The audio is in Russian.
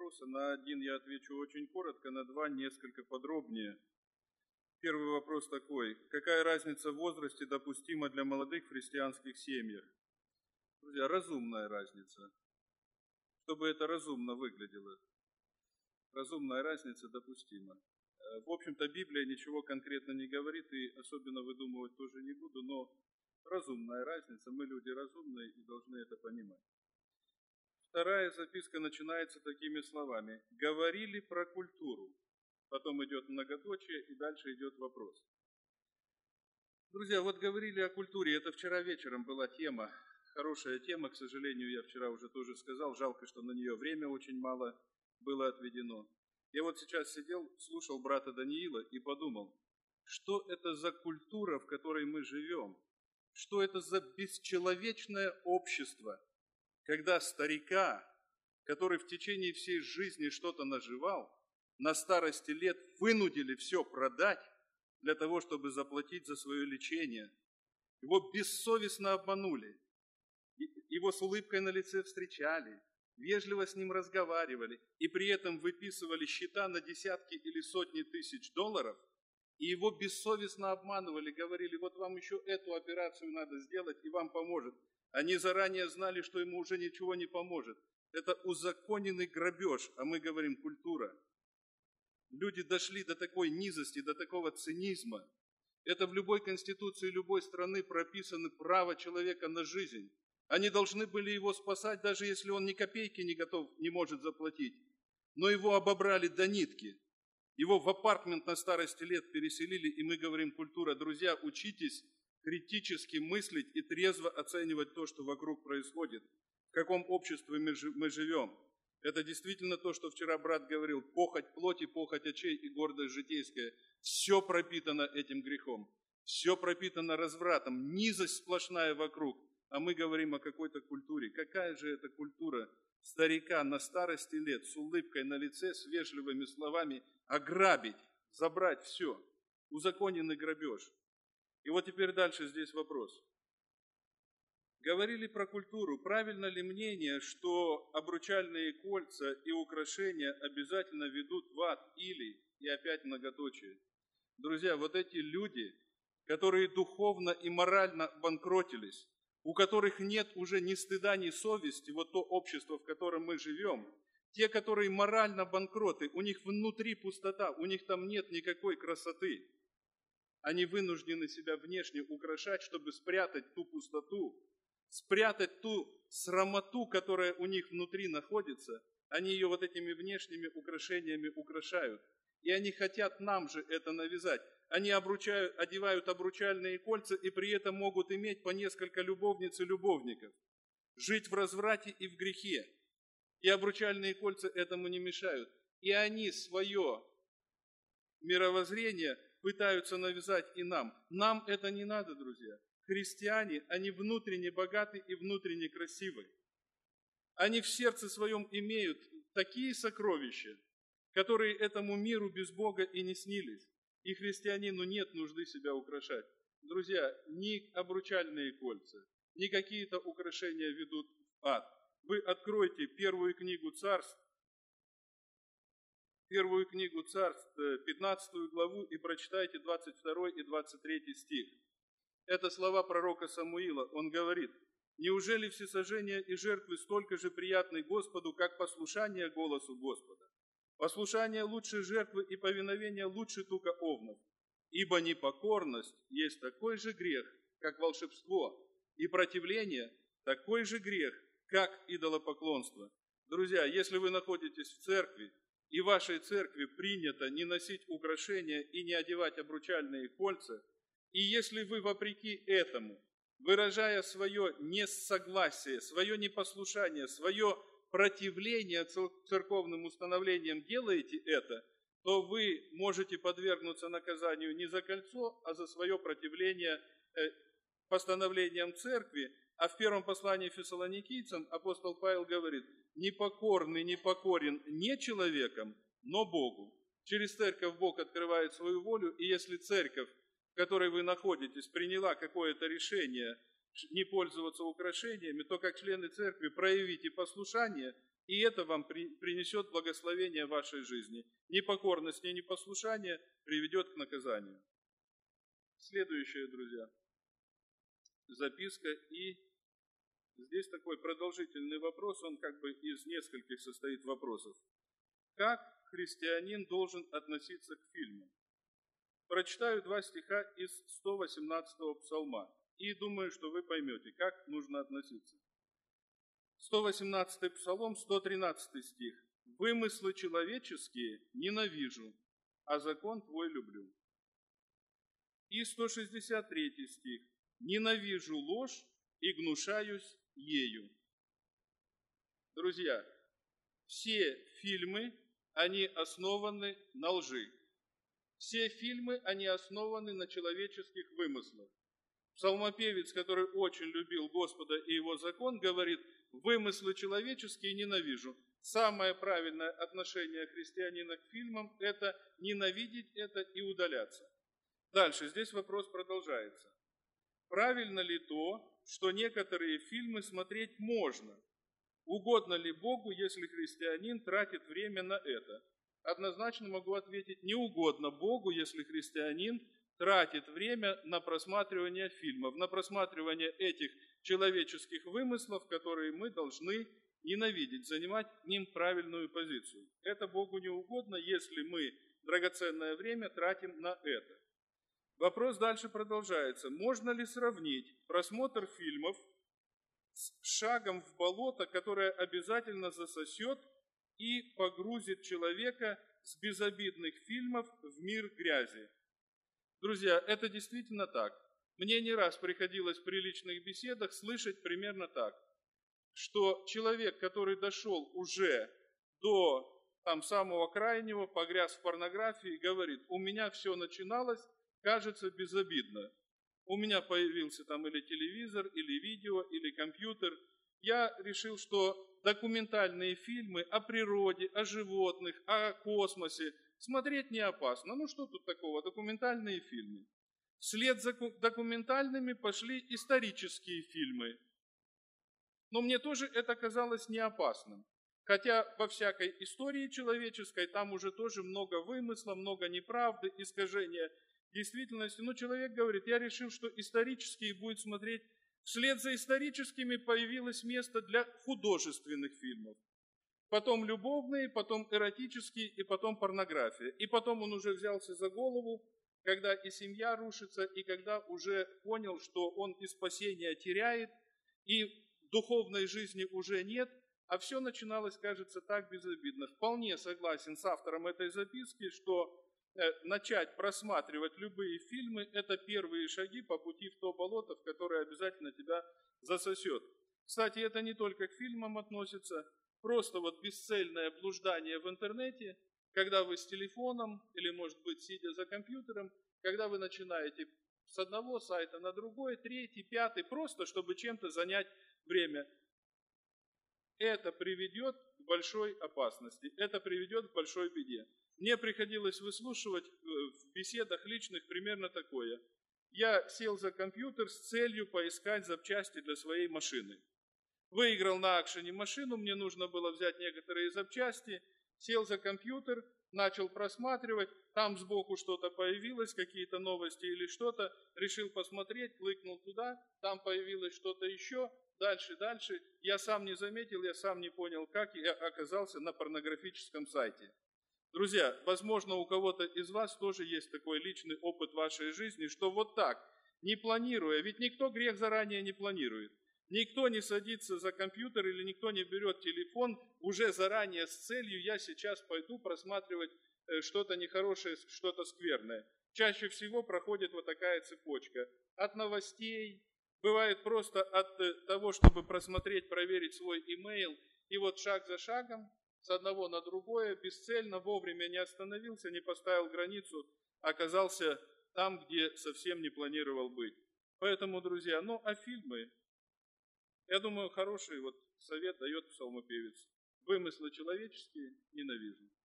вопросы. На один я отвечу очень коротко, на два несколько подробнее. Первый вопрос такой. Какая разница в возрасте допустима для молодых в христианских семьях? Друзья, разумная разница. Чтобы это разумно выглядело. Разумная разница допустима. В общем-то, Библия ничего конкретно не говорит, и особенно выдумывать тоже не буду, но разумная разница. Мы люди разумные и должны это понимать. Вторая записка начинается такими словами. Говорили про культуру. Потом идет многоточие, и дальше идет вопрос. Друзья, вот говорили о культуре. Это вчера вечером была тема. Хорошая тема, к сожалению, я вчера уже тоже сказал. Жалко, что на нее время очень мало было отведено. Я вот сейчас сидел, слушал брата Даниила и подумал, что это за культура, в которой мы живем? Что это за бесчеловечное общество, когда старика, который в течение всей жизни что-то наживал, на старости лет вынудили все продать для того, чтобы заплатить за свое лечение. Его бессовестно обманули. Его с улыбкой на лице встречали, вежливо с ним разговаривали и при этом выписывали счета на десятки или сотни тысяч долларов, и его бессовестно обманывали, говорили, вот вам еще эту операцию надо сделать, и вам поможет. Они заранее знали, что ему уже ничего не поможет. Это узаконенный грабеж, а мы говорим культура. Люди дошли до такой низости, до такого цинизма. Это в любой конституции любой страны прописано право человека на жизнь. Они должны были его спасать, даже если он ни копейки не может заплатить. Но его обобрали до нитки. Его в апартмент на старости лет переселили, и мы говорим культура. Друзья, учитесь критически мыслить и трезво оценивать то, что вокруг происходит. В каком обществе мы живем. Это действительно то, что вчера брат говорил. Похоть плоти, похоть очей и гордость житейская. Все пропитано этим грехом. Все пропитано развратом. Низость сплошная вокруг. А мы говорим о какой-то культуре. Какая же это культура старика на старости лет с улыбкой на лице, с вежливыми словами ограбить, забрать все. Узаконенный грабеж. И вот теперь дальше здесь вопрос. Говорили про культуру. Правильно ли мнение, что обручальные кольца и украшения обязательно ведут в ад или, и опять многоточие? Друзья, вот эти люди, которые духовно и морально банкротились, у которых нет уже ни стыда, ни совести, вот то общество, в котором мы живем, те, которые морально банкроты, у них внутри пустота, у них там нет никакой красоты. Они вынуждены себя внешне украшать, чтобы спрятать ту пустоту, спрятать ту срамоту, которая у них внутри находится. Они ее вот этими внешними украшениями украшают. И они хотят нам же это навязать. Они одевают обручальные кольца и при этом могут иметь по несколько любовниц и любовников. Жить в разврате и в грехе. И обручальные кольца этому не мешают. И они свое мировоззрение пытаются навязать и нам. Нам это не надо, друзья. Христиане, они внутренне богаты и внутренне красивы. Они в сердце своем имеют такие сокровища, которые этому миру без Бога и не снились. И христианину нет нужды себя украшать. Друзья, ни обручальные кольца, ни какие-то украшения ведут в ад. Вы откройте первую книгу Царств, 15 главу, и прочитайте 22 и 23 стих. Это слова пророка Самуила. Он говорит: «Неужели всесожжения и жертвы столько же приятны Господу, как послушание голосу Господа? Послушание лучше жертвы и повиновение лучше тука овнов. Ибо непокорность есть такой же грех, как волшебство, и противление такой же грех, как идолопоклонство». Друзья, если вы находитесь в церкви, и в вашей церкви принято не носить украшения и не одевать обручальные кольца, и если вы вопреки этому, выражая свое несогласие, свое непослушание, свое противление церковным установлениям делаете это, то вы можете подвергнуться наказанию не за кольцо, а за свое противление постановлениям церкви. А в первом послании Фессалоникийцам апостол Павел говорит: «Непокорный непокорен не человеком, но Богу». Через церковь Бог открывает свою волю, и если церковь, в которой вы находитесь, приняла какое-то решение не пользоваться украшениями, то как члены церкви проявите послушание и это вам принесет благословение в вашей жизни. Непокорность и непослушание приведет к наказанию. Следующее, друзья, записка, и здесь такой продолжительный вопрос, он как бы из нескольких состоит вопросов. Как христианин должен относиться к фильмам? Прочитаю 2 стиха из 118-го псалма, и думаю, что вы поймете, как нужно относиться. 118-й псалом, 113 стих. «Вымыслы человеческие ненавижу, а закон Твой люблю». И 163 стих. «Ненавижу ложь и гнушаюсь ею». Друзья, все фильмы, они основаны на лжи. Все фильмы, они основаны на человеческих вымыслах. Псалмопевец, который очень любил Господа и Его закон, говорит: «Вымыслы человеческие ненавижу». Самое правильное отношение христианина к фильмам – это ненавидеть это и удаляться. Дальше, здесь вопрос продолжается. Правильно ли то, что некоторые фильмы смотреть можно? Угодно ли Богу, если христианин тратит время на это? Однозначно могу ответить: не угодно Богу, если христианин тратит время на просматривание фильмов, на просматривание этих человеческих вымыслов, которые мы должны ненавидеть, занимать к ним правильную позицию. Это Богу не угодно, если мы драгоценное время тратим на это. Вопрос дальше продолжается. Можно ли сравнить просмотр фильмов с шагом в болото, которое обязательно засосет и погрузит человека с безобидных фильмов в мир грязи? Друзья, это действительно так. Мне не раз приходилось в приличных беседах слышать примерно так, что человек, который дошел уже до самого крайнего, погряз в порнографии, говорит: у меня все начиналось, кажется, безобидно. У меня появился там или телевизор, или видео, или компьютер. Я решил, что документальные фильмы о природе, о животных, о космосе смотреть не опасно. Ну что тут такого, документальные фильмы. Вслед за документальными пошли исторические фильмы. Но мне тоже это казалось не опасным. Хотя во всякой истории человеческой там уже тоже много вымысла, много неправды, искажения действительности. Но человек говорит: я решил, что исторические будет смотреть. Вслед за историческими появилось место для художественных фильмов. Потом любовные, потом эротические, и потом порнография. И потом он уже взялся за голову, когда и семья рушится, и когда уже понял, что он и спасения теряет, и духовной жизни уже нет, а все начиналось, кажется, так безобидно. Вполне согласен с автором этой записки, что начать просматривать любые фильмы – это первые шаги по пути в то болото, в которое обязательно тебя засосет. Кстати, это не только к фильмам относится. Просто вот бесцельное блуждание в интернете, когда вы с телефоном или, может быть, сидя за компьютером, когда вы начинаете с одного сайта на другой, третий, пятый, просто чтобы чем-то занять время. Это приведет к большой опасности, это приведет к большой беде. Мне приходилось выслушивать в беседах личных примерно такое. Я сел за компьютер с целью поискать запчасти для своей машины. Выиграл на акшене машину, мне нужно было взять некоторые запчасти, сел за компьютер, начал просматривать, там сбоку что-то появилось, какие-то новости или что-то, решил посмотреть, кликнул туда, там появилось что-то еще, дальше. Я сам не заметил, я сам не понял, как я оказался на порнографическом сайте. Друзья, возможно, у кого-то из вас тоже есть такой личный опыт в вашей жизни, что вот так, не планируя, ведь никто грех заранее не планирует. Никто не садится за компьютер или никто не берет телефон уже заранее с целью: я сейчас пойду просматривать что-то нехорошее, что-то скверное. Чаще всего проходит вот такая цепочка. От новостей, бывает просто от того, чтобы просмотреть, проверить свой имейл, и вот шаг за шагом, с одного на другое, бесцельно, вовремя не остановился, не поставил границу, оказался там, где совсем не планировал быть. Поэтому, друзья, а фильмы, я думаю, хороший совет дает псалмопевец. Вымыслы человеческие ненавижу.